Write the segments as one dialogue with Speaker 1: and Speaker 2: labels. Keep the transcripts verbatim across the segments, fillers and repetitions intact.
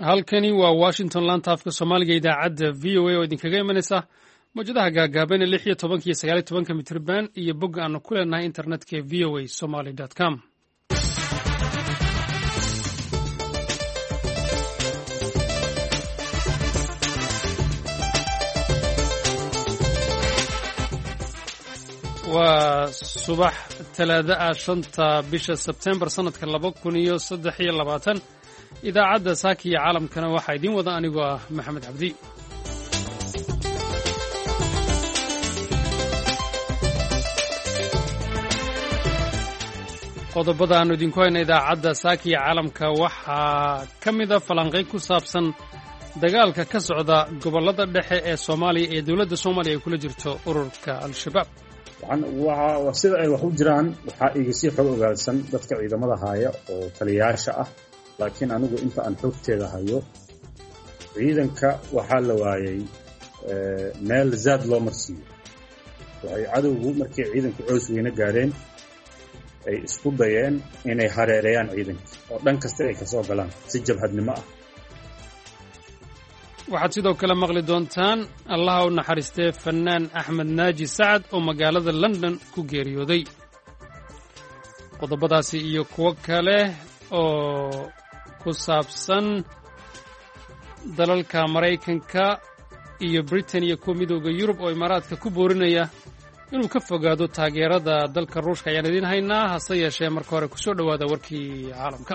Speaker 1: halkani waa Washington laanta afka Soomaaliga idaacadda V O A oo idinkaga imanaysa mawjadaha gaagaaban lix iyo toban iyo sagaal iyo toban mitirban iyo bog aan ku leenahay internetka v o a somali dot com. waa subax talaada ah shanta bisha Sebtembar sanadka laba kun iyo saddex iyo labaatan. idaacadda saaki iyo caalamkana waxaa idiin wada anigoo ah Maxamed Cabdi. qodobada aanu idinku hayna idaacadda saaki iyo caalamka waxaa ka mida falanqayn ku saabsan dagaalka ka socda gobollada dhexe ee Soomaaliya ee dowladda Soomaaliya ay kula jirto ururka Al-Shabaab.
Speaker 2: waxaan sida ay wax u jiraan waxaa iga sii xog ogaadsan dadka ciidamada haya oo taliyayaasha ah, laakiin anigu inta aan xogteeda hayo ciidanka waxaa la waayay meel zaad loo marsiiyo. waxay cadowgu markii ciidanku coos weyne gaareen ay isku dayeen inay hareereeyaan ciidanka oo dhan kasta ay ka soo galaan si jabhadnimo ah.
Speaker 1: waxaad sidoo kale maqli doontaan allaha u naxariistee fannaan axmed naaji sacad oo magaalada London ku geeriyooday. qodobadaasi iyo kuwo kale oo ku saabsan dalalka Maraykanka iyo Britain iyo kuwa midowda Yurub oo Imaaraadka ku boorinaya inuu ka fogaado taageerada dalka Ruushka ayaan idiin haynaa. hase yeeshee marka hore ku soo dhowaada warkii caalamka.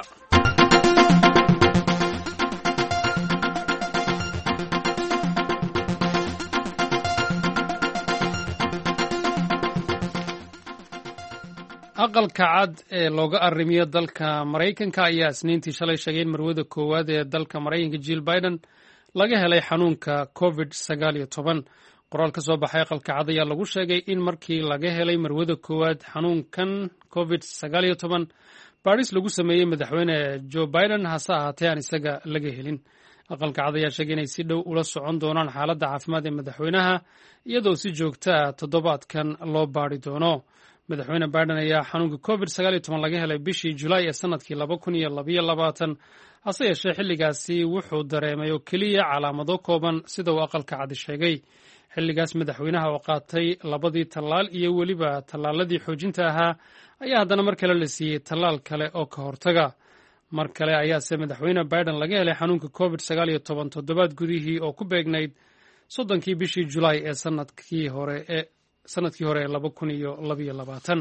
Speaker 1: aqalka cad ee looga arrimiyo dalka Maraykanka ayaa isniintii shalay sheegay in marwada koowaad ee dalka Maraykanka Jill Biden laga helay xanuunka covid sagaal iyo toban. qoraal ka soo baxay aqalka cad ayaa lagu sheegay in markii laga helay marwada koowaad xanuunkan covid sagaal iyo toban baadhis lagu sameeyey madaxweyne Joe Biden hase ahaatee aan isaga laga helin. aqalka cad ayaa sheegay inay si dhow ula socon doonaan xaaladda caafimaad ee madaxweynaha iyadoo si joogta ah toddobaadkan loo baadhi doono. madaxweyne Biden ayaa xanuunka covid sagaal iyo toban laga helay bishii Julaay ee sanadkii laba kun iyo laba iyo labaatan. hase yeeshee xilligaasi wuxuu dareemay oo keliya calaamado kooban sida uu aqalka cad sheegay. xilligaas madaxweynaha oo qaatay labadii tallaal iyo weliba tallaaladii xoojinta ahaa ayaa haddana mar kale la siiyey tallaal kale oo ka hortaga. mar kale ayaase madaxweyne Biden laga helay xanuunka covid sagaal iyo toban toddobaad gudihii oo ku beegnayd soddonkii bishii Julaay ee sanadkii hore ee sanadkii hore ee laba kun iyo laba iyo labaatan.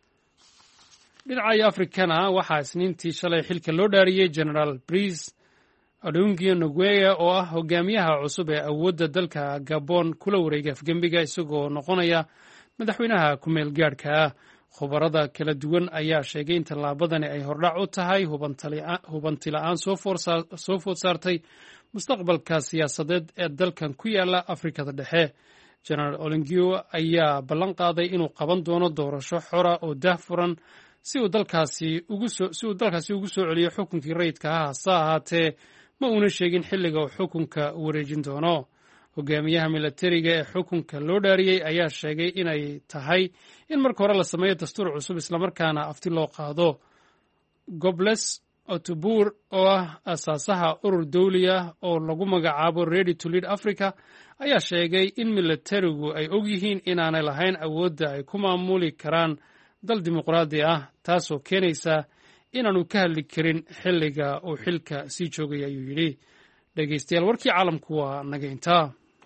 Speaker 1: dhinaca Afrikana waxaa isniintii shalay xilka loo dhaariyey General Brice Oligui Nguema oo ah hogaamiyaha cusub ee awoodda dalka Gabon kula wareegay afgembiga isagoo noqonaya madaxweynaha ku meel gaadhka ah. khubarada kala duwan ayaa sheegay in tallaabadani ay hordhac u tahay hubanti la'aan soo food saartay mustaqbalka siyaasadeed ee dalkan ku yaala Afrikada dhexe. General Oligui ayaa ballan qaaday inuu qaban doono doorasho xora oo daahfuran si uu dalkaasi ugu soo si uu dalkaasi ugu soo celiyo xukunkii rayidka ah. hase ahaatee ma uuna sheegin xilliga uu xukunka wareejin doono. hogaamiyaha militariga ee xukunka loo dhaariyey ayaa sheegay inay tahay in marka hore la sameeyo dastuur cusub islamarkaana afti loo qaado. Gobles Otubur oo ah asaasaha urur dawli ah oo lagu magacaabo Ready to Lead Africa ayaa sheegay in militarigu ay og yihiin inaanay lahayn awoodda ay ku maamuli karaan dal dimuqraadi ah, taasoo keenaysa inaanu ka hadli karin xilliga uu xilka sii joogay ayuu yidhi. dhegaystayaal warkii caalamku waa naga intaa.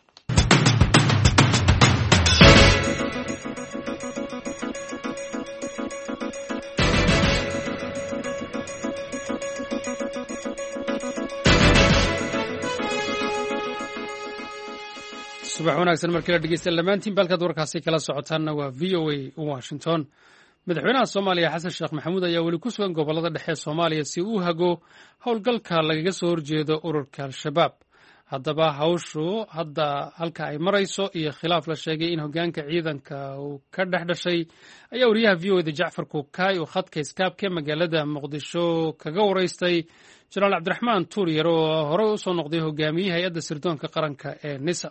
Speaker 1: subax wanaagsan markii la dhegeystayaal dhammaantiin balkaad warkaasi kala socotaanna waa V O A Washington. madaxweynaha Soomaaliya Xasan Sheekh Maxamuud ayaa weli ku sugan gobollada dhexe ee Soomaaliya si uu hago howlgalka lagaga soo horjeedo ururka Al-Shabaab. haddaba hawshu hadda halka ay marayso iyo khilaaf la sheegay in hoggaanka ciidanka uu ka dhex dhashay ayaa wariyaha V O A da Jacfar Kukaay oo khadka iskaabka magaalada Muqdisho kaga waraystay Jenaraal Cabdiraxmaan Tuuryar oo hore u soo noqday hogaamiyaha hay'adda sirdoonka qaranka ee NISA.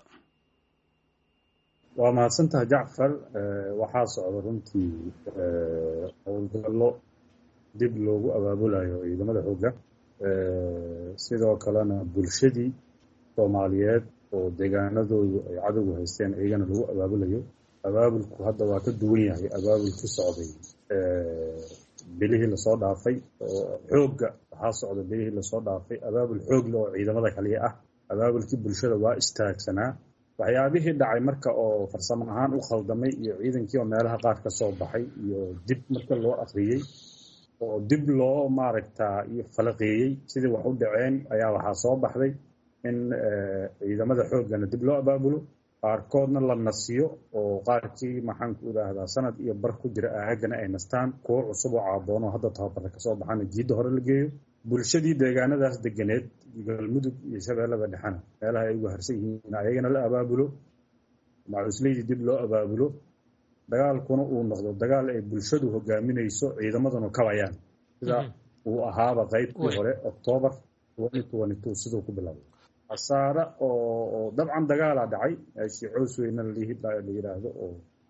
Speaker 2: waa mahadsantahay Jacfar. waxaa socda runtii howlgallo dib loogu abaabulayo ciidamada xoogga sidoo kalena bulshadii soomaaliyeed oo deegaanadoodu ay cadowgu haysteen iyagana lagu abaabulayo. abaabulku hadda waa ka duwan yahay abaabulkii socday bilihii lasoo dhaafay oo xoogga waxaa socda bilihii lasoo dhaafay abaabul xoogle oo ciidamada kaliya ah. abaabulkii bulshada waa istaagsanaa. waxyaabihii dhacay marka oo farsamo ahaan u khaldamay iyo ciidankii oo meelaha qaar ka soo baxay iyo dib marka loo akhriyey oo dib loo maaragtaa iyo falaqeeyey sidii wax u dhaceen ayaa waxaa soo baxday in ciidamada xooggana dib loo abaabulo, qaarkoodna la nasiyo oo qaarkii maxaanku idhaahdaa sanad iyo bar ku jira aagana ay nastaan, kuwo cusub oo caaboon oo hadda tababarra ka soo baxana jiidda hore la geeyo. bulshadii deegaanadaas deganeed galmudug iyo shabeellada dhexena meelaha ay ugu harsan yihiin ayagana la abaabulo, macuusleydii dib loo abaabulo, dagaalkuna uu noqdo dagaal ay bulshadu hogaaminayso ciidamadanu kabayaan sida uu ahaaba qaybtii hore October siduu ku bilaabay. khasaare oo dabcan dagaalaa dhacay meeshii coos weyna la yidhaahdo oo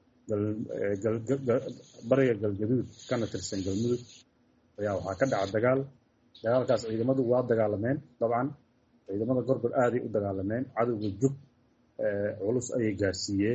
Speaker 2: bariga galgaduud kana tirsan galmudug ayaa waxaa ka dhaca dagaal. dagaalkaas ciidamadu waa dagaalameen, dabcan ciidamada gorgor aaday u dagaalameen, cadowga jug culus ayay gaarsiiyeen.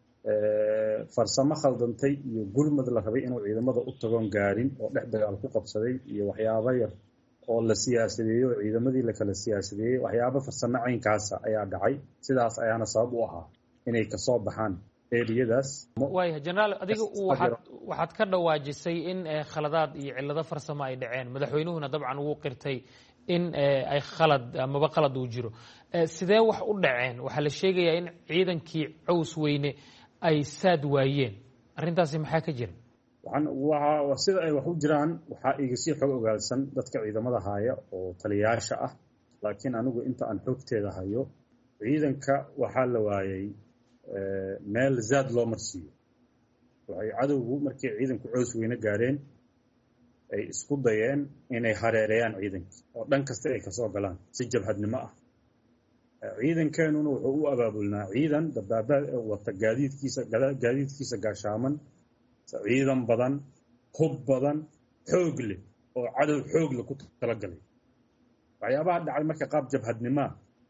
Speaker 2: farsamo khaldantay iyo gurmad la rabay inuu ciidamada u tagoon gaarin oo dhex dagaal ku qabsaday iyo waxyaabo yar oo la siyaasadeeyo oo ciidamadii la kala siyaasadeeyey, waxyaabo farsamo caynkaasa ayaa dhacay. sidaas ayaana sabab u ahaa inay kasoo baxaan eriyadaas.
Speaker 3: waaya jenaraal, adiga waxaad ka dhawaajisay in khaladaad iyo cillado farsamo ay dhaceen, madaxweynuhuna dabcan wuu qirtay in ay khalad amaba qalad uu jiro. sidee wax u dhaceen? waxaa la sheegayaa in ciidankii caws weyne ay saad waayeen, arrintaasi maxaa ka jira?
Speaker 2: sida ay wax u jiraan waxaa iga sii xog ogaalsan dadka ciidamada haya oo taliyayaasha ah, laakiin anigu inta aan xogteeda hayo ciidanka waxaa la waayay meel zaad loo marsiiyo. waxay cadowgu markay ciidanku coos weyne gaareen ay isku dayeen inay hareereeyaan ciidankii oo dhan kasta ay kasoo galaan si jabhadnimo ah. ciidankeenuna wuxuu u abaabulnaa ciidan dabaabaad wata gaadiidkiisa gaadiidkiisa gaashaaman, ciidan badan, hub badan, xoog leh oo cadow xoog leh ku talagalay. waxyaabaha dhacay marka qaab jabhadnimoa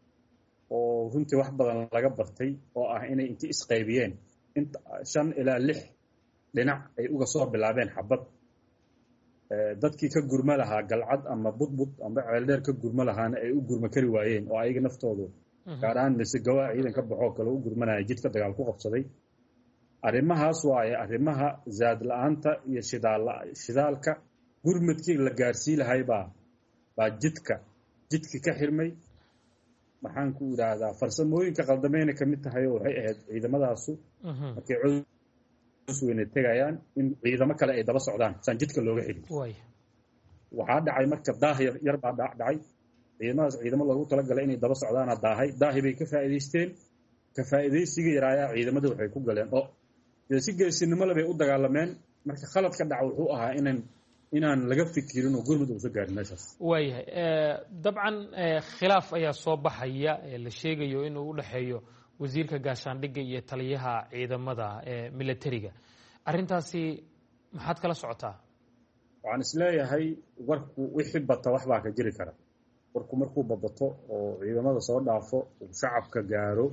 Speaker 2: oo runtii wax badan laga bartay oo ah inay intii isqaybiyeen inta shan ilaa lix dhinac ay uga soo bilaabeen xabad. dadkii ka gurma lahaa galcad ama budbud ama ceeldheer ka gurma lahaana ay u gurma kari waayeen oo ayaga naftoodu gaar ahaan misegawaa ciidan ka baxoo kale u gurmanaya jidka dagaal ku qabsaday. arrimahaas waaye arrimaha zaad la-aanta iyo shidaalka gurmadkii la gaarsii lahay baa baa jidka jidki ka xirmay. maxaan ku idhaahdaa farsamooyinka qaldameyna ka mid tahay oo waxay ahayd ciidamadaasu markay coos weyne tegayaan in ciidamo kale ay daba socdaan saan jidka looga xelin. waxaa dhacay marka daah yar baa dhacay, ciidamadaas ciidamo loogu talagalay inay daba socdaana daahay daahi bay ka faa'iidaysteen. ka faa'iidaysiga yaraayaa ciidamada waxay ku galeen oo si geesinimo le bay u dagaalameen. marka khalad ka dhaca wuxuu ahaa inaan inaan laga fikirin oo gurmud uusa gaarin meeshaas.
Speaker 3: waayahay, dabcan khilaaf ayaa soo baxaya la sheegayo inuu u dhexeeyo wasiirka gaashaandhigga iyo taliyaha ciidamada militariga. arrintaasi maxaad kala socotaa?
Speaker 2: waxaan isleeyahay warku wixii bata wax baa ka jiri kara. warku markuu babato oo ciidamada soo dhaafo uu shacabka gaaro,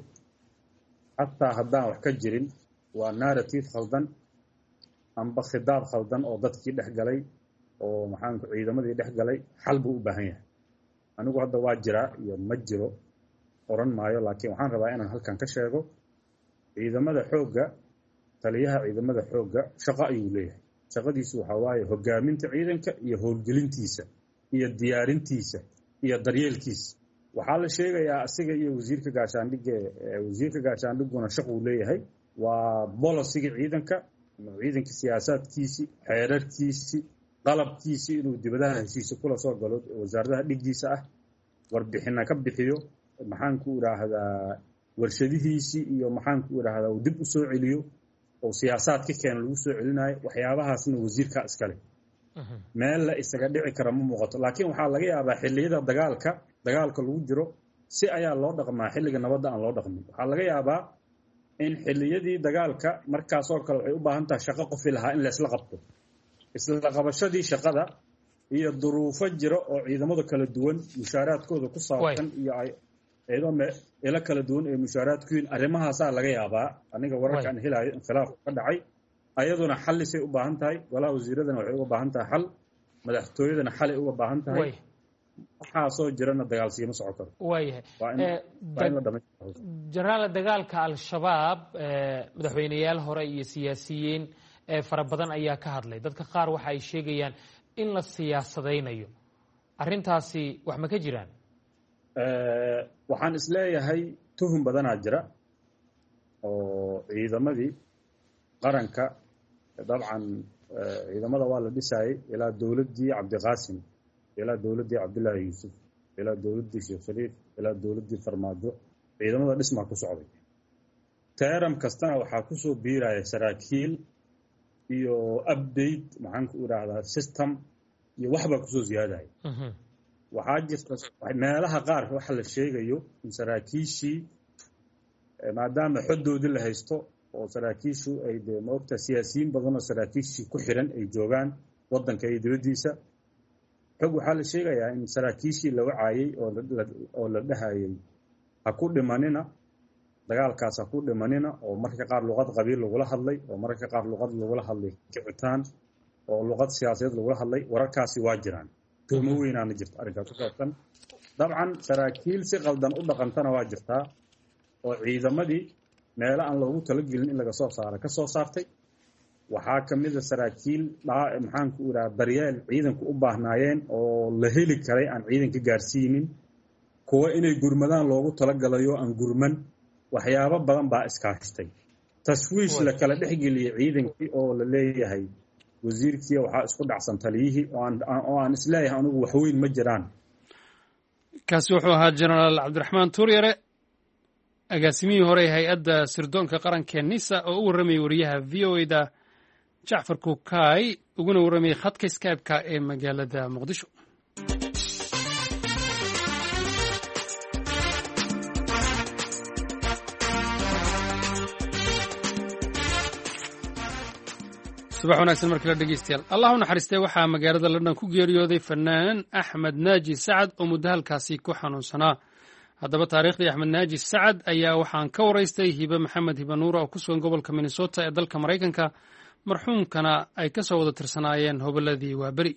Speaker 2: xataa haddaan wax ka jirin waa narrative khaldan amba khidaab khaldan oo dadkii dhex galay oo maxaanku ciidamadii dhex galay xal buu u baahan yahay. anigu hadda waa jiraa iyo ma jiro oran maayo, laakiin waxaan rabaa inaan halkan ka sheego ciidamada xoogga, taliyaha ciidamada xoogga shaqo ayuu leeyahay. shaqadiisu waxaa waaye hogaaminta ciidanka iyo howlgelintiisa iyo diyaarintiisa iyo daryeelkiisa. waxaa la sheegayaa asiga iyo wasiirka gaashaandhigga wasiirka gaashaandhigguna shaquu leeyahay, waa bolosiga ciidanka, ciidanka siyaasaadkiisii, xeerarkiisii, qalabkiisii inuu dibadaha heshiisa kula soo galo wasaaradaha dhiggiisa ah, warbixina ka bixiyo, maxaanku idhaahdaa warshadihiisii iyo maxaanku idhaahdaa uu dib u soo celiyo oo siyaasaad ka keena lagu soo celinayo. waxyaabahaasna wasiirka iskale. meel la isaga dhici kara ma muuqato. laakiin waxaa laga yaabaa xilliyada dagaalka dagaalka lagu jiro si ayaa loo dhaqmaa, xilliga nabadda aan loo dhaqmin. waxaa laga yaabaa in xilliyadii dagaalka markaasoo kale waxay u baahan tahay shaqo qofi lahaa in laysla qabto. isla qabashadii shaqada iyo duruufo jira oo ciidamada kala duwan mushaaraadkooda ku saabsan iyo ay ciidamo ila kala duwan ee mushaaraadkooda arrimahaasaa laga yaabaa aniga wararkan helaayo inqilaaf ka dhacay ayaduna xallisay u baahan tahay walaa wasiiradana waxay uga baahan tahay xal madaxtooyadana xalay uga baahan tahay waxaa soo jirana dagaal siima socon karo
Speaker 3: waayahay jenaraal dagaalka al-shabaab madaxweyneyaal hore iyo siyaasiyiin fara badan ayaa ka hadlay dadka qaar waxa ay sheegayaan in la siyaasadaynayo arrintaasi wax ma ka jiraan
Speaker 2: waxaan isleeyahay tuhum badanaa jira oo ciidamadii qaranka dabcan ciidamada waa la dhisaayay ilaa dowladdii cabdiqaasim ilaa dowladdii cabdullaahi yuusuf ilaa dowladdii sheekh shariif ilaa dowladdii farmaajo ciidamada dhismaa ku socday teeram kastana waxaa kusoo biiraya saraakiil iyo update maxaan ku idhaahdaa system iyo waxbaa kusoo ziyaadaya waxaa jirta meelaha qaar waxa la sheegayo in saraakiishii maadaama xoddoodii la haysto oo saraakiishu ay dee maogta siyaasiyiin badan oo saraakiishii ku xiran ay joogaan waddanka iyo dibaddiisa xog waxaa la sheegayaa in saraakiishii la wacaayey oo la dhahayay ha ku dhimanina dagaalkaas ha ku dhimanina oo mararka qaar luqad qabiil lagula hadlay oo mararka qaar luqad lagula hadlay kicitaan oo luqad siyaasadeed lagula hadlay wararkaasi waa jiraan tuhmo weynaana jirta arrinkaas ku saabsan dabcan saraakiil si qaldan u dhaqantana waa jirtaa oo ciidamadii meelo aan loogu talagelin in laga soo saaro ka soo saartay waxaa ka mid a saraakiil maxaan ku idhaha daryeel ciidanku u baahnaayeen oo la heli karay aan ciidanka gaarsiinin kuwa inay gurmadaan loogu talagalayo aan gurman waxyaabo badan baa iskaashtay tashwiish la kala dhexgeliyey ciidankii oo la leeyahay wasiirkii waxaa isku dhacsan taliyihii oo aan isleeyahay anugu waxweyn ma jiraan
Speaker 1: kaasi wuxuu ahaa jenaraal cabdiraxmaan tuuryare agaasimihii hore hay-adda sirdoonka qaranka nisa oo u warramayay wariyaha v o e da jacfar kukaay uguna warramayay khadka skybe-ka ee magaalada muqdisho subax wanaagsan markale dhegeystayaal allah u naxariistay waxaa magaalada london ku geeriyooday fanaan axmed naaji sacad oo muddo halkaasi ku xanuunsanaa haddaba taariikhdii axmed naaji sacad ayaa waxaan ka waraystay hibe maxamed hibe nuura oo ku sugan gobolka minnesota ee dalka maraykanka marxuumkana ay ka soo wada tirsanaayeen hobolladii waaberi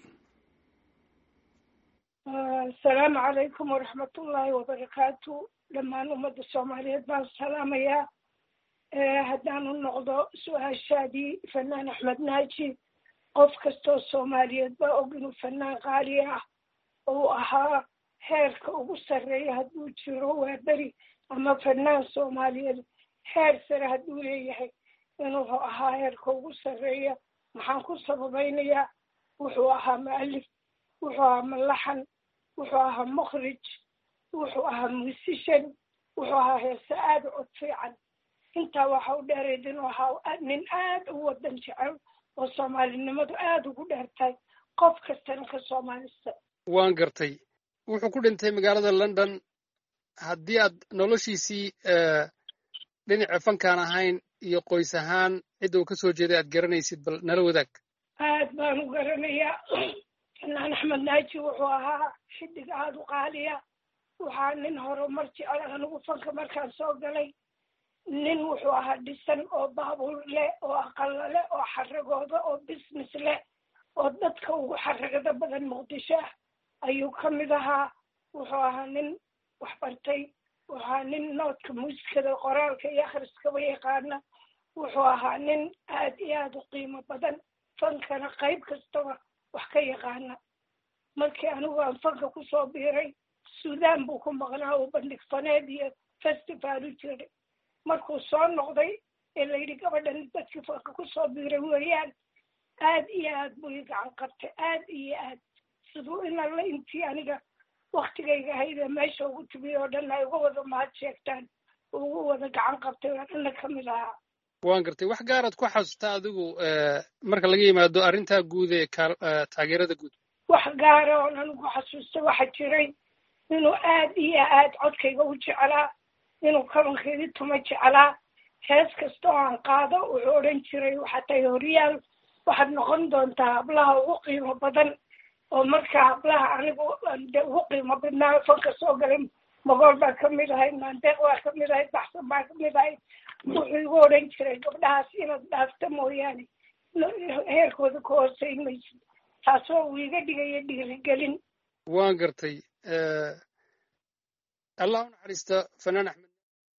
Speaker 4: asalaamu calaykum waraxmatullaahi wabarakaatu dhammaan ummadda soomaaliyeed baan salaamayaa haddaan u noqdo su-aashaadii fanaan axmed naaji qof kastoo soomaaliyeed baa og inuu fanaan qaali ah uu ahaa heerka ugu sarreeya hadduu jiro waa beri ama fanaan soomaaliyeed heer sare hadduu leeyahay inuu ahaa heerka ugu sarreeya maxaan ku sababaynayaa wuxuu ahaa mu'alif wuxuu ahaa malaxan wuxuu ahaa mukhrij wuxuu ahaa musician wuxuu ahaa heese aada cod fiican intaa waxa u dheerayd inuu ahaa nin aada u wadan jecel oo soomaalinimadu aada ugu dheertahay qof kastana ka soomaalista
Speaker 1: waan gartay wuxuu ku dhintay magaalada london haddii aad noloshiisii dhinaca fankaan ahayn iyo qoys ahaan cidda uu ka soo jeeday aad garanaysid bal nala wadaag
Speaker 4: aad baan u garanayaa fanaan axmed naaji wuxuu ahaa xidig aada u qaaliya waxaa nin horumar jecel anigu fanka markaan soo galay nin wuxuu ahaa dhisan oo baabuur leh oo aqalo leh oo xaragooda oo business leh oo dadka ugu xaragada badan muqdisho ah ayuu ka mid ahaa wuxuu ahaa nin waxbartay wuxuu ahaa nin noodka muusikada qoraalka iyo akhriskaba yaqaana wuxuu ahaa nin aad iyo aada u qiimo badan fankana qayb kastaba wax ka yaqaana markii anigu aan fanka kusoo biiray suudaan buu ku maqnaa oo bandhig faneed iyo festival u jiray markuu soo noqday ee layidhi gabadhan dadkii fanka kusoo biiray weeyaan aad iyo aad buu i gacan qabtay aad iyo aad siduu in alla intii aniga waktigayga ahaydee meesha ugu timiy oo dhan ay uga wada mahad sheegtaan ugu wada gacan qabtay oo dhanna ka mid ahaa
Speaker 1: waan gartay wax gaaraad ku xasuustaa adigu marka laga yimaado arrintaa guud ee taageerada guud
Speaker 4: wax gaara oon anigu xasuusta waxa jiray inuu aad iyo aad codkayga u jecelaa inuu kabankeedii tuma jeclaa hees kasta oo aan qaado wuxuu odhan jiray waxaa tahay horyaal waxaad noqon doontaa hablaha ugu qiimo badan oo marka hablaha anigu de ugu qiimo badnaa fanka soo galay magool baa kamid ahay maandeeq waa kamid ahay baxsan baa kamid ahay wuxuu igu odhan jiray gabdhahaas inaad dhaafta mooyaane heerkooda ka hooseyn maysid taasoo uu iga dhigaya dhiirigelin
Speaker 1: waan gartay allah u naxariista fanaan axmed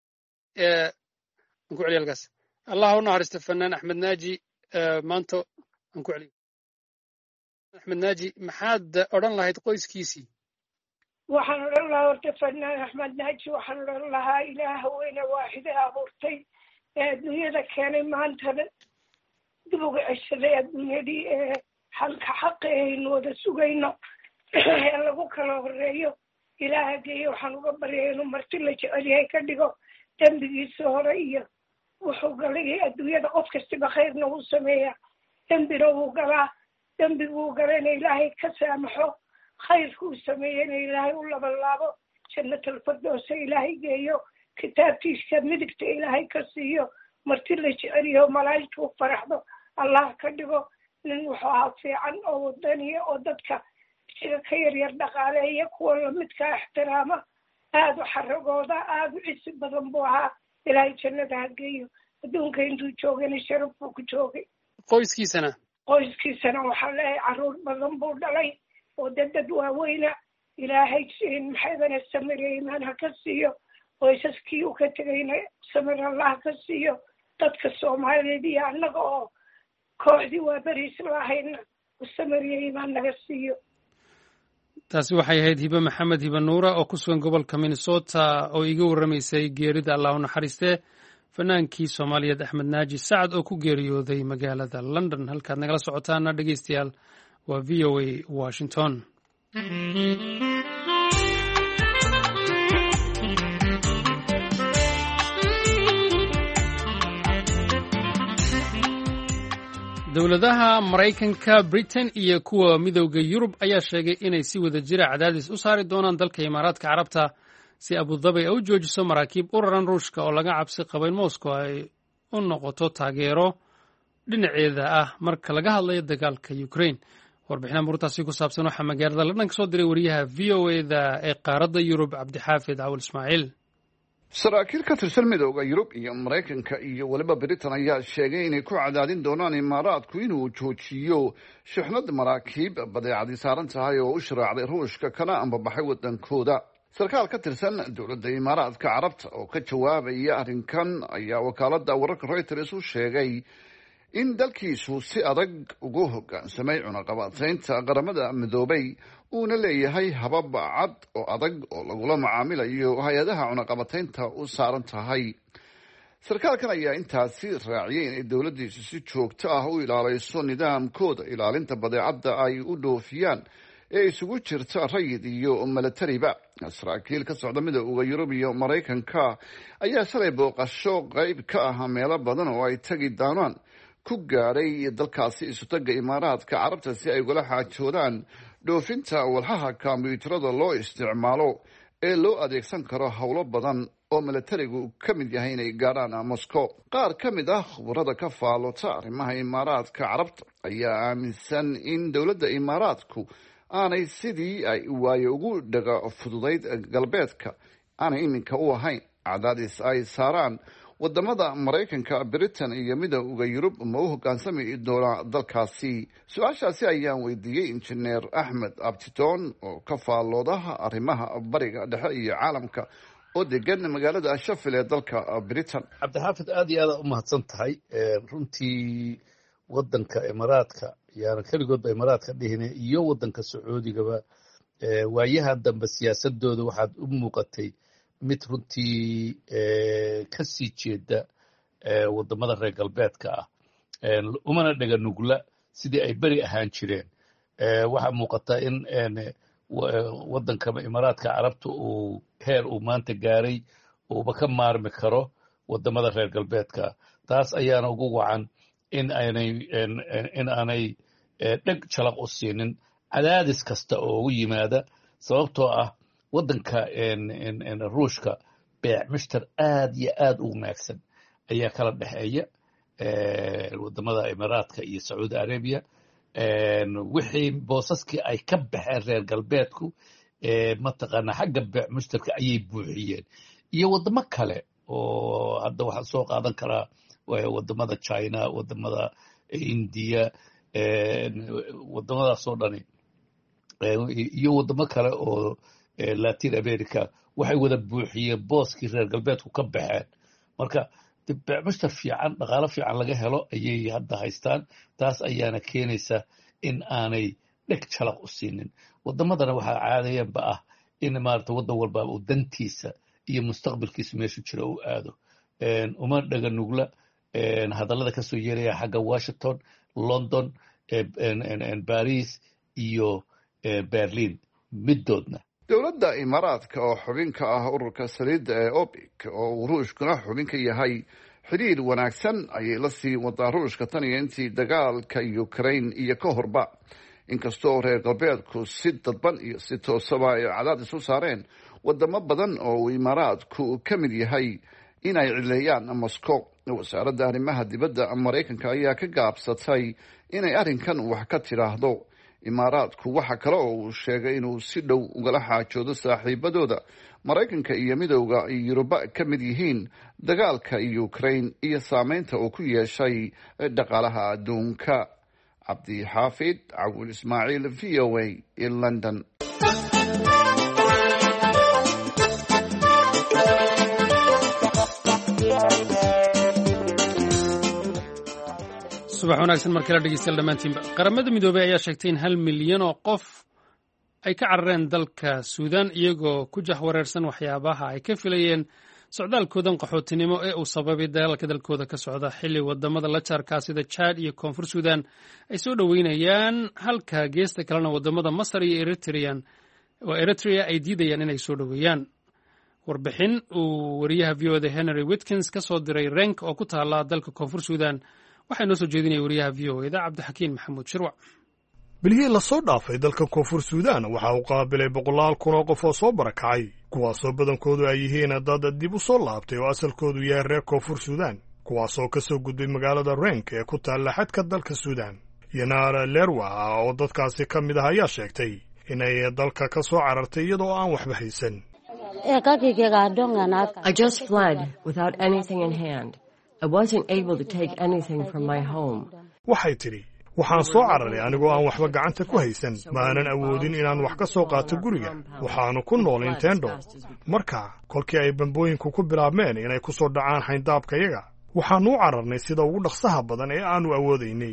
Speaker 1: aan ku celiya halkaas allah u naxariista fanaan axmed naaji maanta aan ku celiyo axmed naaji maxaad odhan lahayd qoyskiisii
Speaker 4: waxaan odhan lahaa horta fanaan axmed naaji waxaan odhan lahaa ilaaha weyne waaxide abuurtay ee adduunyada keenay maantana dib uga ceshaday adduunyadii ee halka xaqa aynu wada sugayno ee lagu kala horeeyo ilaaha geeyo waxaan uga baryay inuu marti la jecel yahay ka dhigo dembigiisa hore iyo wuxuu galay adduunyada qof kastiba khayrna wuu sameeyaa dembina wuu galaa dembiguu galayna ilaahay ka saamaxo khayrkuu sameeyeyna ilaahay u labalaabo jannatalfardoosa ilaahay geeyo kitaabtiisa midigta ilaahay ka siiyo marti la jeceliyo malaa'igtu u faraxdo allah ka dhigo nin wuxuu ahaa fiican oo wadaniya oo dadka sida ka yaryar dhaqaaleeya kuwa lamidkaa ixtiraama aada u xaragooda aada u cisi badan buu ahaa ilaahay jannada ha geeyo adduunka intuu joogayna sharaf buu ku joogay
Speaker 1: qoyskiisana
Speaker 4: qoyskiisana waxaa leeyahay carruur badan buu dhalay oo dad dad waaweyna ilaahay maxaydana samire imaan ha ka siiyo qoysaskii uu ka tegayna samir allah ka siiyo dadka soomaaliyeed iyo annaga oo kooxdii waa beriis lahayna samiriya imaan naga siiyo
Speaker 1: taasi waxay ahayd hibe maxamed hibe nuura oo ku sugan gobolka minnesota oo iga warramaysay geerida allah u naxariistee fanaankii soomaaliyeed axmed naaji sacad oo ku geeriyooday magaalada london halkaad nagala socotaana dhegeystayaal waa v o a washington dowladaha maraykanka britain iyo kuwa midowda yurub ayaa sheegay inay si wada jira cadaadis u saari doonaan dalka imaaraadka carabta si abudabi ay u joojiso maraakiib u raran ruushka oo laga cabsi qaba in moscow ay u noqoto taageero dhinaceeda ah marka laga hadlayo dagaalka ukraine warbixina murtaasi ku saabsan waxaa magaalada london ka soo diray wariyaha v o eda ee qaaradda yurub cabdixaafid cawil ismaaciil
Speaker 5: saraakiil ka tirsan midooda yurub iyo maraykanka iyo weliba britain ayaa sheegay inay ku cadaadin doonaan imaaraadku inuu joojiyo shixnad maraakiib badeecadii saaran tahay oo u sharaacday ruushka kana ambabaxay wadankooda sarkaal ka tirsan dowladda imaaraadka carabta oo ka jawaabaya arrinkan ayaa wakaaladda wararka reuters u sheegay in dalkiisu si adag ugu hoggaansamay cunaqabataynta qaramada midoobay uuna leeyahay habab cad oo adag oo lagula macaamilayo hay-adaha cunaqabataynta u saaran tahay sarkaalkan ayaa intaasi raaciyay inay dowladdiisu si joogto ah u ilaalayso nidaamkooda ilaalinta badeecadda ay u dhoofiyaan ee isugu jirta rayid iyo milatariba saraakiil ka socda midooda yurub iyo maraykanka ayaa shalay booqasho qayb ka ah meelo badan oo ay tagi doonaan ku gaadhay dalkaasi isutaga imaaraadka carabta si ay ugala xaajoodaan dhoofinta walxaha kombiyuutarada loo isticmaalo ee loo adeegsan karo howlo badan oo milatarigu ka mid yahay inay gaadhaan moscow qaar ka mid ah khubarada ka faalota arrimaha imaaraadka carabta ayaa aaminsan in dowladda imaaraadku aanay sidii ay waayo ugu dhaga fududayd galbeedka aanay iminka u ahayn cadaadis ay saaraan wadamada maraykanka britain iyo midooda yurub ma u hoggaansami doonaa dalkaasi su-aashaasi ayaan weydiiyey injineer axmed abtidoon oo ka faalloodaha arrimaha bariga dhexe iyo caalamka oo degan magaalada shafil ee dalka britain.
Speaker 6: cabdixaafid aad iyo aada u mahadsan tahay runtii wadanka imaaraadka yaana keligoodba imaaraadka dhihine iyo wadanka sacuudigaba waayaha dambe siyaasadooda waxaad u muuqatay mid runtii ka sii jeeda wadamada reer galbeedka ah umana dhega nugla sidii ay beri ahaan jireen waxaa muuqata in wadanka imaaraadka carabta uu heer uu maanta gaaray uuba ka maarmi karo wadamada reer galbeedka taas ayaana ugu wacan in aanay in aanay dheg jalaq u siinin cadaadis kasta oo ugu yimaada sababtoo ah waddanka ruushka beec mushtar aad iyo aad u wanaagsan ayaa kala dhexeeya wadamada imaaraadka iyo sacuudi arabiya wixii boosaskii ay ka baxeen reer galbeedku mataqaana xagga beec mushtarka ayay buuxiyeen iyo waddamo kale oo hadda waxaan soo qaadan karaa waddamada china waddamada indiya waddamadaasoo dhani iyo waddamo kale oo latin america waxay wada buuxiyeen booskii reer galbeedku ka baxeen marka beec mushtar fiican dhaqaalo fiican laga helo ayay hadda haystaan taas ayaana keenaysa in aanay dheg jalaq u siinin waddamadana waxaa caadayanba ah in maarata waddan walba uu dantiisa iyo mustaqbalkiisa meeshu jira uu aado uma dhaga nugla hadallada ka soo yeeraya xagga washington london baris iyo berlin middoodna
Speaker 5: dowladda imaaraadka oo xubin ka ah ururka saliidda ee opic oo uu ruushkuna xubin ka yahay xidhiir wanaagsan ayay la sii wadaa ruushka tan iyo intii dagaalka ukraine iyo ka horba inkastoo reer galbeedku si dadban iyo si toosaba ay cadaadis u saareen wadamo badan oo uu imaaraadku ka mid yahay inay cileeyaan moscow wasaaradda arrimaha dibadda maraykanka ayaa ka gaabsatay inay arrinkan wax ka tidhaahdo imaaraadku waxa kale oo uu sheegay inuu si dhow ugala xaajoodo saaxiibadooda maraykanka iyo midowda yuruba ka mid yihiin dagaalka ukraine iyo saameynta uu ku yeeshay dhaqaalaha adduunka cabdixaafid cawil ismaaciil v o a in london
Speaker 1: subax wanaagsan mar kale dhegeystayaal dhammaantiinba qaramada midoobey ayaa sheegtay in hal milyan oo qof ay ka carareen dalka suudaan iyagoo ku jahwareersan waxyaabaha ay ka filayeen socdaalkoodan qaxootinimo ee uu sababay dagaalka dalkooda ka socda xilli wadamada la jaarkaa sida jaad iyo koonfur suudaan ay soo dhoweynayaan halka geesta kalena wadamada masar iyo eritrean oo eritrea ay diidayaan inay soo dhoweeyaan warbixin uu wariyaha v o da henry witkins ka soo diray renk oo ku taala dalka koonfur suudaan waxaa noo soo jeedinaya wariyaha v o eda cabdixakiin maxamuud shirwac
Speaker 7: bilihii lasoo dhaafay dalka koonfur suudaan waxa uu qaabilay boqolaal kun oo qof oo soo barakacay kuwaasoo badankoodu ay yihiin dad dib u soo laabtay oo asalkoodu yahay reer koonfur suudaan kuwaasoo ka soo gudbay magaalada renk ee ku taalla xadka dalka suudaan yanaar lerwa oo dadkaasi ka mid ah ayaa sheegtay inay dalka ka soo carartay iyadoo aan waxba haysan
Speaker 8: I just fled without anything in hand. I wasn't able to take anything from my home.
Speaker 7: waxay tidhi waxaan soo cararay anigoo aan waxba gacanta ku haysan maanan awoodin inaan wax ka soo qaato guriga waxaannu ku noolayn tendo marka kolkii ay bambooyinku ku bilaabmeen inay ku soo dhacaan xayndaabkayaga waxaannu u cararnay sida ugu dhaqsaha badan ee aannu awoodaynay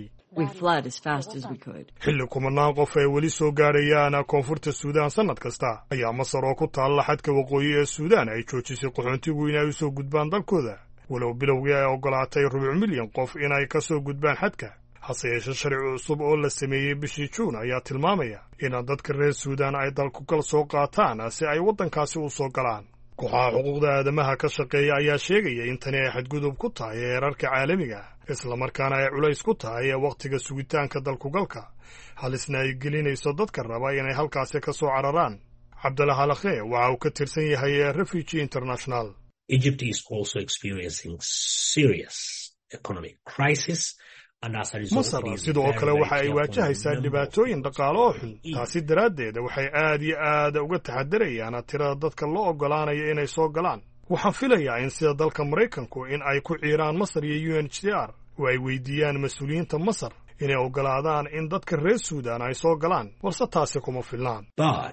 Speaker 7: xilli kumanaan qof ay weli soo gaadhayaan koonfurta suudaan sannad kasta ayaa masar oo ku taalla xadka waqooyi ee suudaan ay joojisay qaxoontigu inay u soo gudbaan dalkooda walow bilowgii ay oggolaatay rubuc milyan qof inay ka soo gudbaan xadka hase yeeshe sharci cusub oo la sameeyey bishii juun ayaa tilmaamaya in dadka reer suudaan ay dalkugal soo qaataan si ay waddankaasi u soo galaan kooxaha xuquuqda aadamaha ka shaqeeya ayaa sheegaya in tani ay xadgudub ku tahay heerarka caalamiga islamarkaana ay culays ku tahay wakhtiga sugitaanka dalkugalka halisna ay gelinayso dadka raba inay halkaasi ka soo cararaan cabdalla halakhe waxa uu ka tirsan yahay refugee international
Speaker 9: Egypt is also experiencing serious economic crisis.
Speaker 7: masar sidoo kale waxa ay waajahaysaa dhibaatooyin dhaqaale oo xun taasi daraaddeed waxay aad iyo aad uga taxadarayaan tirada dadka loo oggolaanayo inay soo galaan waxaan filayaa in sida dalka maraykanku in ay ku ciiraan masar iyo u n h c r oo ay weydiiyaan mas-uuliyiinta masar inay oggolaadaan in dadka reer suudaan ay soo galaan balse taasi kuma filnaan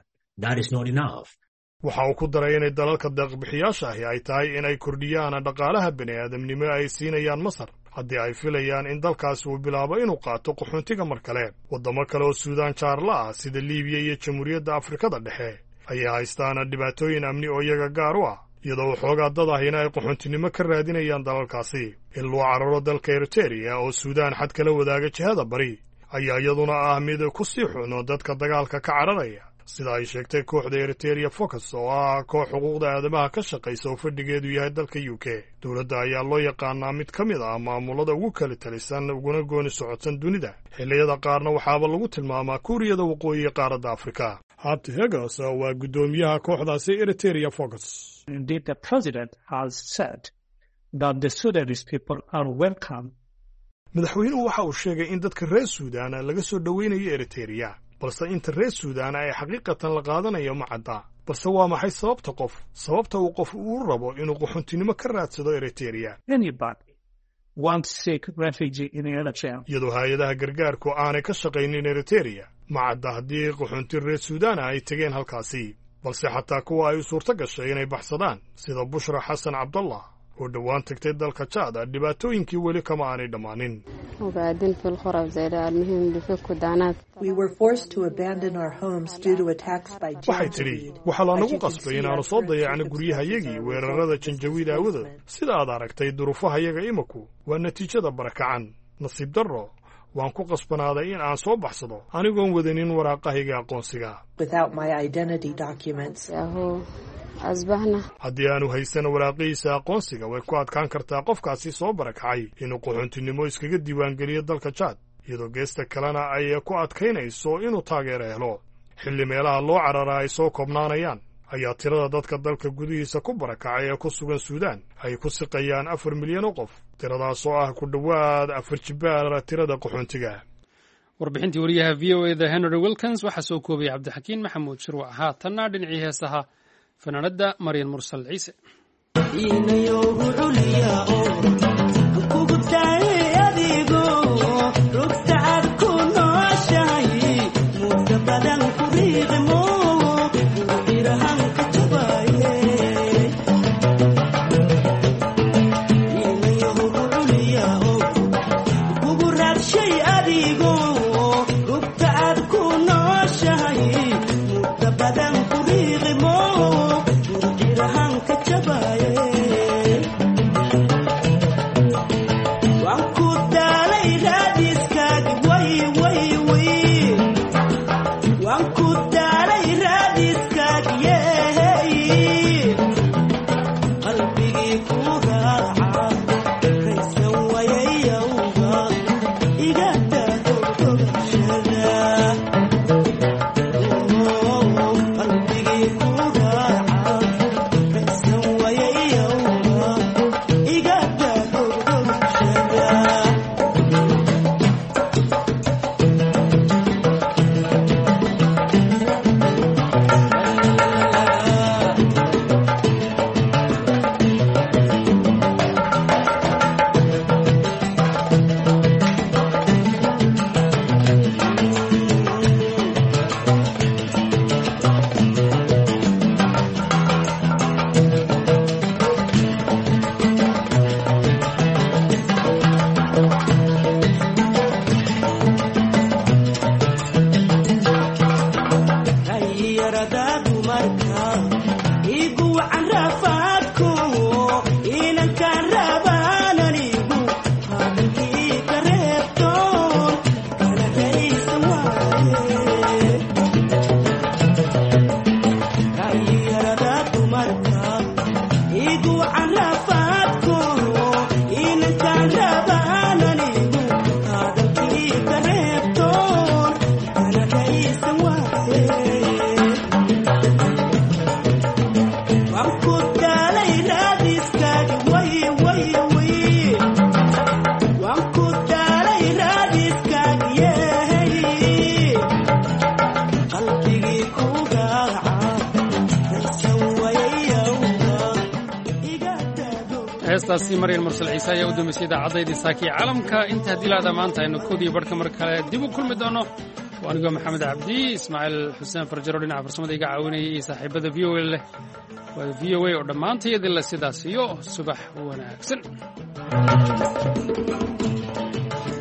Speaker 7: waxa uu ku daray inay dalalka deeqbixiyaasha ahi ay tahay inay kordhiyaan dhaqaalaha bini'aadamnimo ay siinayaan masar haddii ay filayaan in dalkaasi uu bilaabo inuu qaato qaxoontiga mar kale waddamo kale oo suudaan jaarla ah sida liibiya iyo jamhuuriyadda afrikada dhexe ayay haystaan dhibaatooyin amni oo iyaga gaar u ah iyadoo waxoogaa dad ahina ay qaxoontinimo ka raadinayaan dalalkaasi in loo cararo dalka eritereya oo suudaan xad kala wadaaga jihada bari ayaa iyaduna ah mid ku sii xuno dadka dagaalka ka cararaya sida ay sheegtay kooxda eriteria focus oo ah koox xuquuqda aadamaha ka shaqaysa oo fadhigeedu yahay dalka u k dowladda ayaa loo yaqaanaa mid ka mid ah maamulada ugu kala talisan uguna gooni socodsan dunida xilliyada qaarna waxaaba lagu tilmaamaa kuuriyada waqooyi ee qaaradda afrika habt hegos waa guddoomiyaha kooxdaasi eriteria focus madaxweynuhu waxa uu sheegay in dadka reer suudaan laga soo dhoweynayo eritereya balse inta reer suudaan ay xaqiiqatan la qaadanayo ma cadda balse waa maxay sababta qof sababta uu qof uu rabo inuu qaxoontinimo ka raadsado eritereya iyadoo hay-adaha gargaarku aanay ka shaqaynin eritereya ma cadda haddii qaxoonti reer suudaana ay tegeen halkaasi balse xataa kuwa ay u suurto gashay inay baxsadaan sida bushra xasan cabdallah oo dhowaan tagtay dalka jaad dhibaatooyinkii weli kama aanay dhammaanin waxay tidhi waxaa lanagu qasbay inaannu soo dayacno guryahayagii weerarada janjawiid aawadood sida aad aragtay duruufahayaga imaku waa natiijada barakacan nasiib darro waan ku qasbanaaday in aan soo baxsado anigoon wadanin waraaqahayga aqoonsiga haddii aanu haysan waraaqihiisa aqoonsiga way ku adkaan kartaa qofkaasi soo barakacay inuu qaxoontinimo iskaga diiwaangeliyo dalka jaad iyadoo geesta kalena ay ku adkaynayso inuu taageero helo xilli meelaha loo cararaa ay soo koobnaanayaan ayaa tirada dadka dalka gudihiisa ku barakacay ee ku sugan suudaan ay ku siqayaan afar milyan oo qof tiradaas oo ah ku dhowaad afar jibaar tirada qaxoontiga
Speaker 1: warbixintii wariyaha v o eda henry wilkins waxaa soo koobaya cabdixakiin maxamuud shirwa haatanna dhinacii heesaha fanaanada maryan mursal ciise heestaasi maryan mursal ciise ayaa u dambeysay idaacaddaydii saakii caalamka inta haddii laada maanta aynu koodiyo barhka mar kale dib u kulmi doono waa anigoo maxamed cabdi ismaaciil xuseen farjaro dhinaca farsamada iga caawinayay iyo saaxiibada v o a leh waa v o a oo dhammaantayadila sidaas iyo subax wanaagsan